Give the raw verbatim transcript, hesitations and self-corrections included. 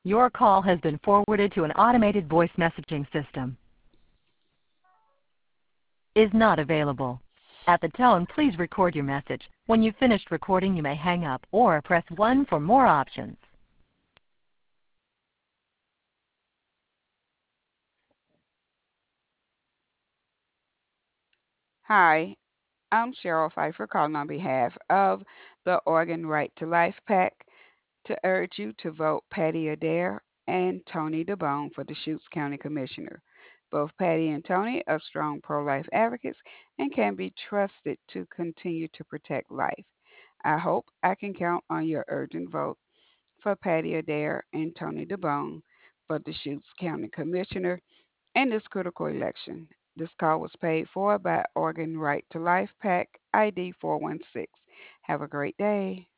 Your call has been forwarded to an automated voice messaging system. Is not available. At the tone, please record your message. When you've finished recording, you may hang up or press one for more options. Hi, I'm Cheryl Pfeiffer calling on behalf of the Oregon Right to Life PAC to urge you to vote Patty Adair and Tony DeBone for the Shutes County Commissioner. Both Patty and Tony are strong pro life advocates and can be trusted to continue to protect life. I hope I can count on your urgent vote for Patty Adair and Tony DeBone for the Shutes County Commissioner in this critical election. This call was paid for by Oregon Right to Life PAC I D four one six. Have a great day.